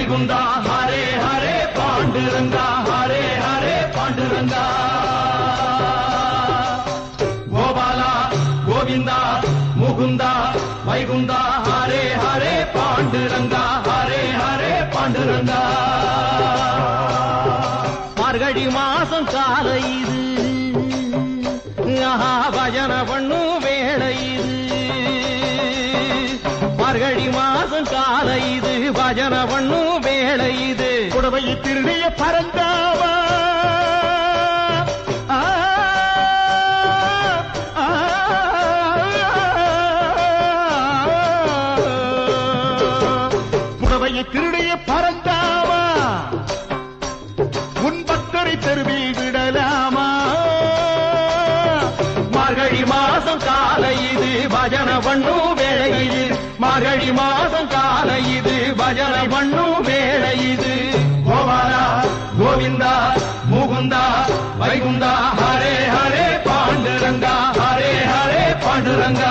வைகுந்தா ஹரே ஹரே பாண்டுரங்கா ஹரே ஹரே பாண்டுரங்கா கோபாலா கோவிந்தா முகுந்தா வைகுந்தா ஹரே ஹரே பாண்டுரங்கா ஹரே ஹரே பாண்டுரங்கா மார்கழி மாசம் காலை இது பஜன பண்ணும் வேளை இது மார்கழி மாசம் காலை இது பஜன பண்ணும் வேளை இது புடவை திருடிய பரந்தாவா புடவை திருடிய பரந்தாவா உன் பக்தரை தெருவில் விடலாமா மார்கழி மாசம் காலை இது பஜன பண்ணும் வேளை இது மார்கழி மாசம் காலை இது பஜன பண்ணும் வேளை இது கோபாலா கோவிந்தா முகுந்தா வைகுந்தா ஹரே ஹரே பாண்டுரங்கா ஹரே ஹரே பாண்டுரங்கா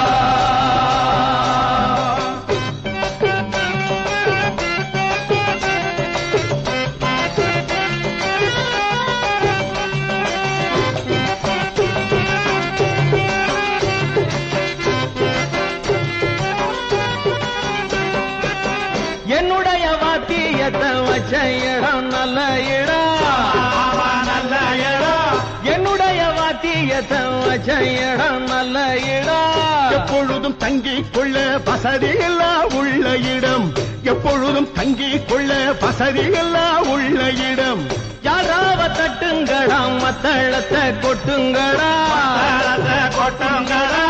என்னுடைய வாத்தியத்தை வச்ச இடம் நல்ல இடம் நல்ல இடம் என்னுடைய வாத்தியத்தை வச்ச இடம் நல்ல இடம் எப்பொழுதும் தங்கிக் கொள்ள வசதி எல்லாம் உள்ள இடம் எப்பொழுதும் தங்கிக் கொள்ள வசதி எல்லாம் உள்ள இடம் யாராவ தட்டுங்கடா மத்தளத்தை கொட்டுங்கடா கொட்டுங்கடா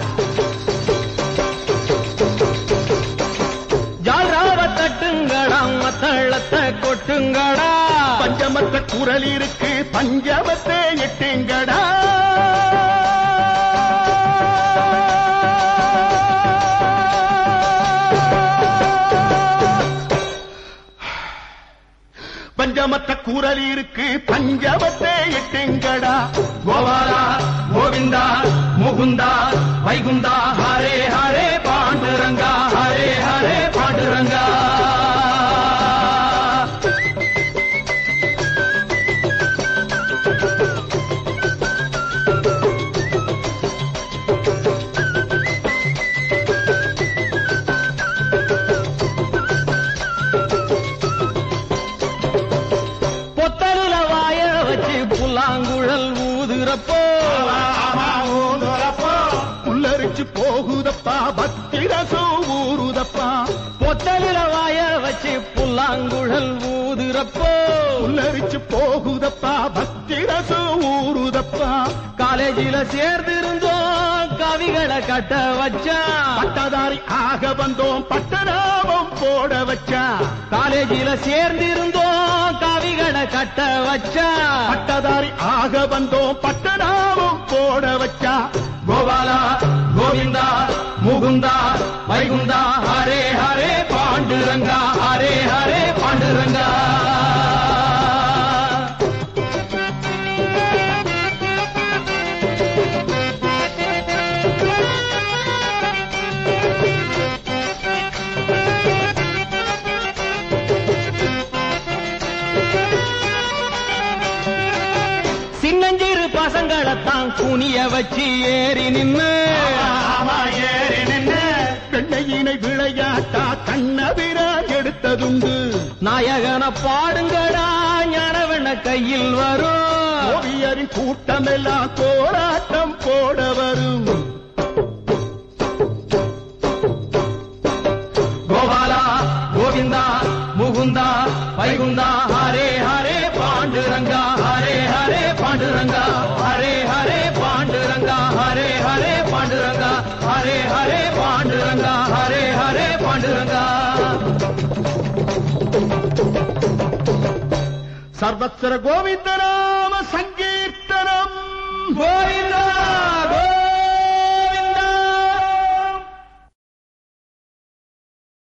மத்தளத்தை கொட்டுங்கடா பஞ்சமத்த குரல் இருக்கு பஞ்சமத்தை எட்டுங்கடா பஞ்சமத்த குரல் இருக்கு பஞ்சமத்தை எட்டுங்கடா கோபாலா கோவிந்தா முகுந்தா வைகுந்தா ஹரே ஹரே பாண்டுரங்கா ஹரே ஹரே பாண்டுரங்கா பொத்தலில வாய வச்சு புல்லாங்குழல் ஊதுறப்போ புல்லரிச்சு போகுதப்பா பக்தி ரசம் ஊறுதப்பா பொத்தலில வாய வச்சு புல்லாங்குழல் ஊதுறப்போ புல்லரிச்சு போகுதப்பா பக்தி ரசம் ஊறுதப்பா காலேஜில சேர்ந்திருந்தோம் கவிகளை கட்ட வச்சா பட்டதாரி ஆக வந்தோம் பட்டநாமம் போட வச்சா காலேஜில சேர்ந்திருந்தோம் கவிகளை கட்ட வச்சா பட்டதாரி ஆக வந்தோம் பட்டநாமம் போட வச்சா கோபாலா கோவிந்தா முகுந்தா வைகுந்தா ஹரே ஹரே பாண்டுரங்கா ஹரே ஹரே பாண்டுரங்கா சின்னஞ்சிறு பசங்களைத்தான் குனிய வச்சு ஏறி நின்னு பெண்ணையினை விளையாட்டா கண்ணபிரான் எடுத்ததுண்டு நாயகன பாடுங்கடா ஞானவன கையில் வரும் ஓவியரின் கூட்டமெல்லாம் போராட்டம் போட வரும் கோபாலா கோவிந்தா முகுந்தா வைகுந்தா ஹரே ஹரே பாண்டுரங்கா ஹரே ஹரே பாண்டுரங்கா ஹரே ஹரே பாண்டுரங்கா ஹரே ஹரே பாண்டுரங்கா ஹரே ஹரே பாண்டுரங்கா ஹரே ஹரே பாண்டுரங்கா சர்வத்திர கோவிந்த நாம சங்கீர்த்தனம் கோவிந்தா